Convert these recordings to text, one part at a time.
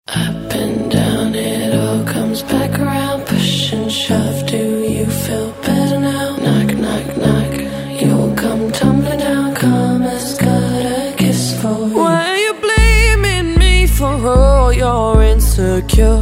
Up and down, it all comes back around. Push and shove, do you feel better now? Knock, knock, knock, you'll come tumbling down. Karma's got a kiss for you. Why are you blaming me for all your insecurities?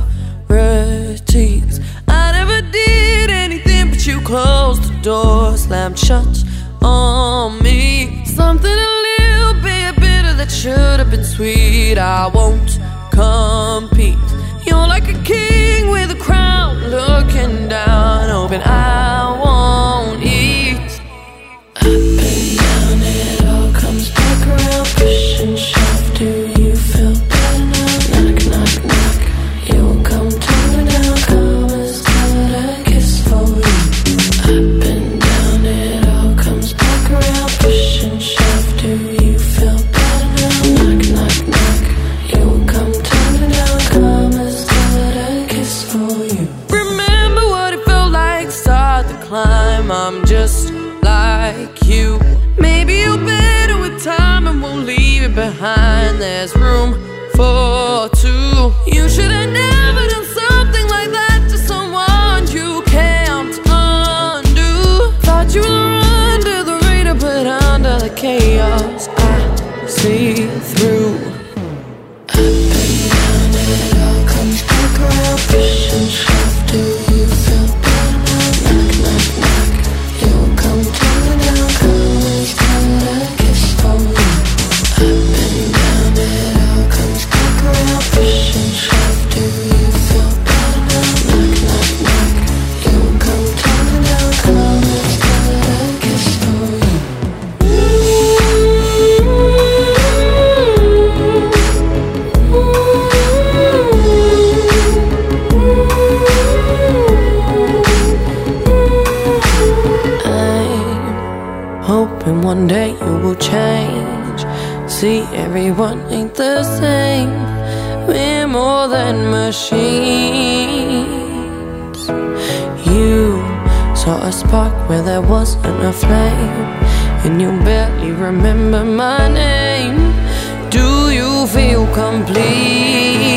I never did anything, but you closed the door, slammed shut on me. Something a little bit bitter that should have been sweet. I won't compete. You're like a king with a crown, looking down, hoping I won't eat. Up and down, it all comes back around. Push and shove, do you feel better now? Knock, knock, knock, you'll come tumbling down. Karma's got a kiss for you. Up and down, it all comes back around. Push and shove, do you feel better now? Knock, knock, knock, you'll come tumbling down. Karma's got a kiss for you. Remember what it felt like, start the climb. I'm just like you. Maybe you're better with time and we'll leave it behind. There's room for two. You should have never done something like that to someone you can't undo. Thought you were under the radar, but under the chaos I see through. Up and down, it all comes back around. Push and shove, do you feel better now? Knock, knock, knock, you'll come tumbling down. Karma's got a kiss for you. Up and down, it all comes back around. Push and shove, do you feel better now? Knock, knock, knock, you'll come tumbling down. Karma's got a kiss for you. I'm hoping one day you will change. See, everyone ain't the same. We're more than machines. You saw a spark where there wasn't a flame, and you barely remember my name. Do you feel complete?